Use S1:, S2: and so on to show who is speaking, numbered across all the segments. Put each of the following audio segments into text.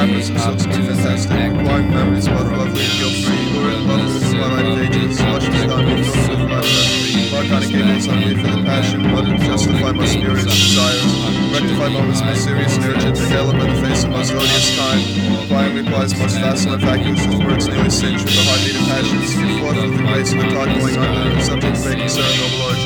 S1: rappers and silks be fantastic. Acquiring memories both lovely and guilt-free. Lurid love with twilight pages. Lush is gone with filled with my breath. Marconic cables on me for the passion. What to justify my spurious desires. Rectify moments more serious and urgent. Inhale up in the face of most odious time. Applying replies most facile and vacuous with words nearly singed with the heartbeat of passions. Give forth with the grace of the thought going under. Subject of great concern, noble origin.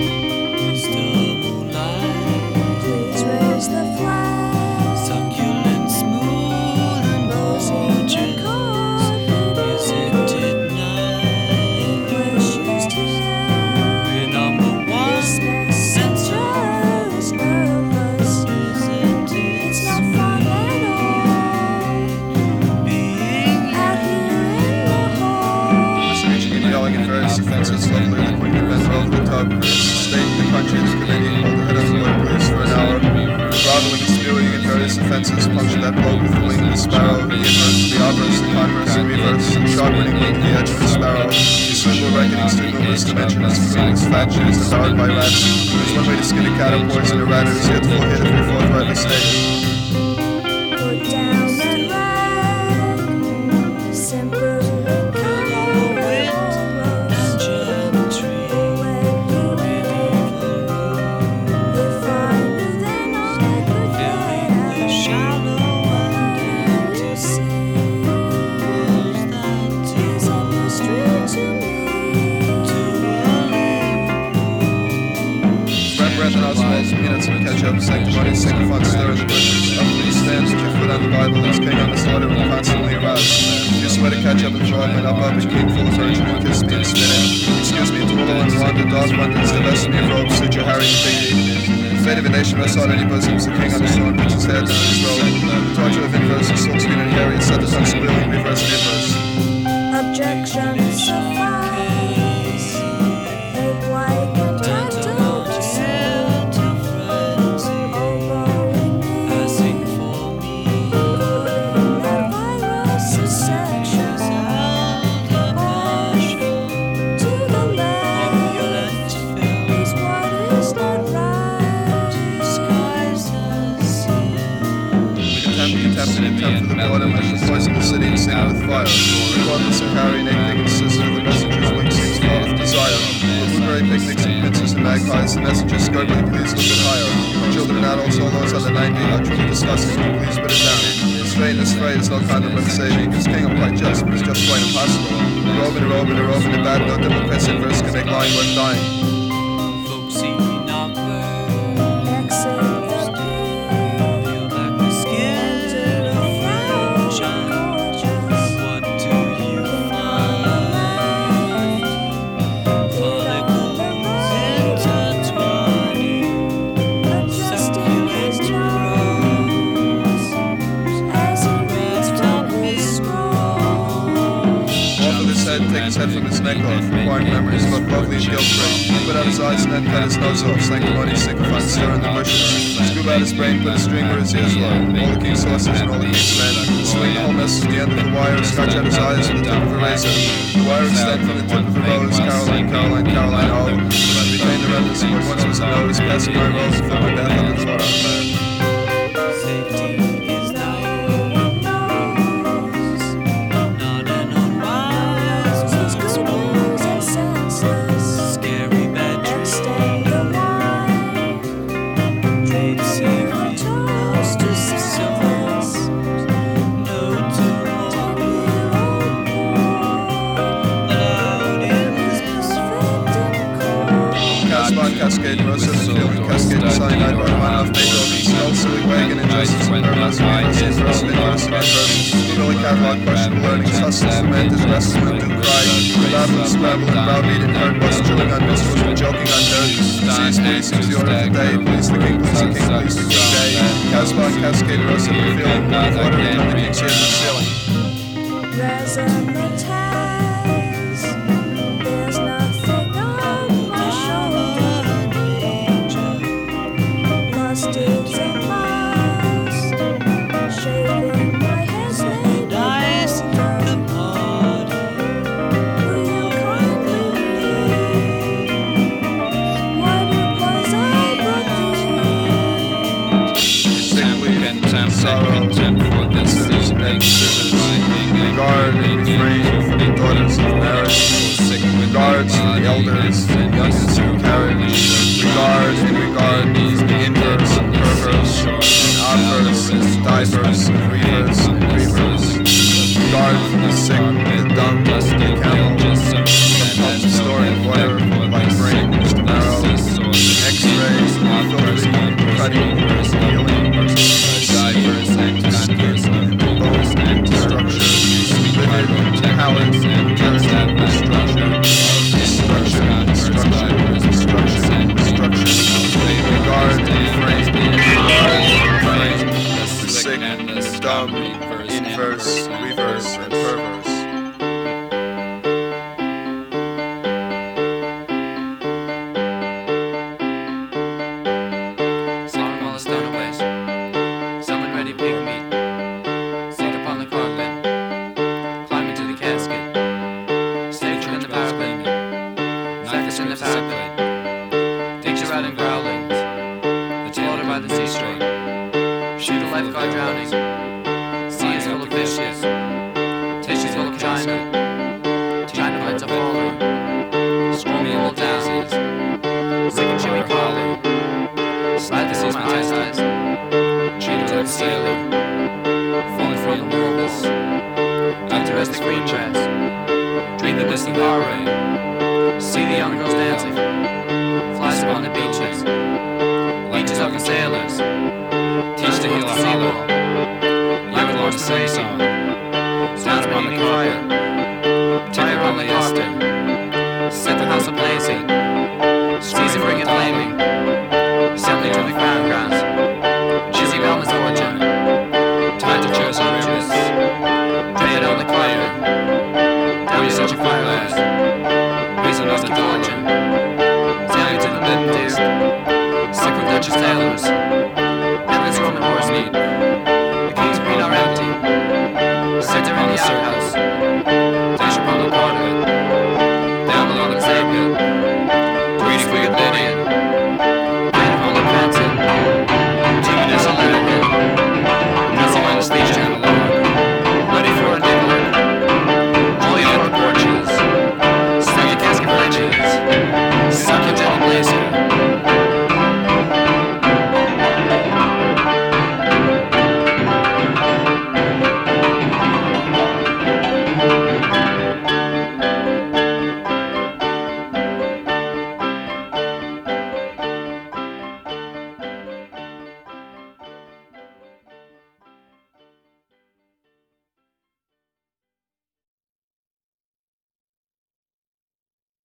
S1: Offenses lovely and quickly bent over the tub. State the country's committee called the head of the police for an hour. Groveling and spewing in various offenses, punctured that bloke with the wing of the sparrow. The inverse, the obverse, the converse, and reverse, and sharpening wing the edge of the sparrow. These swindle reckonings through numerous dimensions, including its fat shoes devoured by rats. There's one way to skin a cat or poison a rat, is yet full hit if you're forthright mistaken. Peanuts and ketchup, sanctimony, sanctifying stir in the bushes. Up these stands with your foot on the Bible, as king on the slaughter and constantly aroused. You sweat to catch up and draw and up a king full of virgin and kiss me and spin it. Excuse me, to willow and wand, the dog wonders, the best of me robes, suit your Harry and Piggy. The fate of a nation rests on any bosoms, the king on the throne puts his head down his robe. The torture of inverse, the silk screen and Harry, set the tongue squealing, reverse and inverse.
S2: Objection suffice. Make white content to the sound.
S1: Contempt for the bottom, I shall poison the city and sing with fire. Regardless of Harry and Egg, the sister of the messenger's wing sings full of desire. For blueberry picnics and pincers and magpies, the messenger scurvily, please look it higher. Children and adults, all those under 90, are truly disgusting, please put it down. This fray is no condom of saving, because king I'm quite just, but it's just quite impossible. A robe and a robe and a robe and a bad no democracy in verse can make lying worth dying. Take his head from his neck off, acquiring memories both lovely and guilt-free. Put out his eyes and then cut his nose off, sanctimony, signifying stir in the bushes. Scoop out his brain, put a string where his ears were. All the king's horses and all the king's men. Swing the whole mess to the end of the wire, scratch out his eyes with the tip of a razor. The wire extend from the tip of a rose, Caroline, Caroline, Caroline, oh. Retain the remnants of what once was a nose, passing my rose, and my death on the water. Cascade, Rosa, Killing, Cascade, Cyanide, Rachmaninoff, Beethoven, Skull, Silly Wagon, Injustice, Nervous, Inverse, Inverse, Inverse, Billy Catalog, Questionable Learnings, Hustle, Cement, Rescue, Do Cry, Babble, Scrabble, and Browbeat, and Herd, Bust, Chilling on Mistrals, and Joking on Dirt, Seize, Please, Seize the Order of the Day, Please the King, Please the King, Please the King Day, Casbah, Cascade, Rosa, Feeling, Water, and the King's Here to the Ceiling.
S2: There's nothing on my shoulder. Lost is a must. Shaving my head's made dice the pod. Will you kindly leave? What it was I brought thee?
S1: Sickly contempt, sorrow, contempt for this city. elders, and youngsters who carriage, regard in regard, inverse and perverse, and obverse and diverse and reverse and reverse. Regard for the sick, the dumb, the camel, the story of water, like brains, the marrow, X-rays, filthy, cutting, healing, diverse and disperse and bones and structure, livid, talents and destruction, regard and frame, the sick, the dumb, inverse, reverse, and perverse.
S3: Someone on the stone waste, someone ready pig meat, sit upon the carpet, climb into the casket, stage in the power plate, knife in the power plate, takes you out in growlings, the tailor by the sea strait, shoot a lifeguard drowning, sea is full of fishes, tissues full of china, china plates are falling, screaming old daisies, sick and chewy collar, slide the seas my eyes, treat her like sailor, falling from the nervous, after as the green dress, dream the distant highway, see the young girls dancing, flies upon the beaches talking sailors, teach to heal our seawall, you would want to say song, sounds upon the fire, tire on the Austin, set the house a-blazing, season bring it flaming, settling to the crown grounds, Jizzy Wellness origin, tied to chosen rivers, pay it on the choir, now you're such a fireless, reason us to dodging, sailing to the mid deer, sick with Dutchess tailors, endless Roman horse meat, the king's green are empty, sit around the outhouse, dash upon the quarter, down along the table, greeting for your Lydian, pain upon the fencing, genius on the hill, passing anesthesia analog, ready for a nickel, Julia on the porches, stuck your casket fletches, suck your jelly blazer.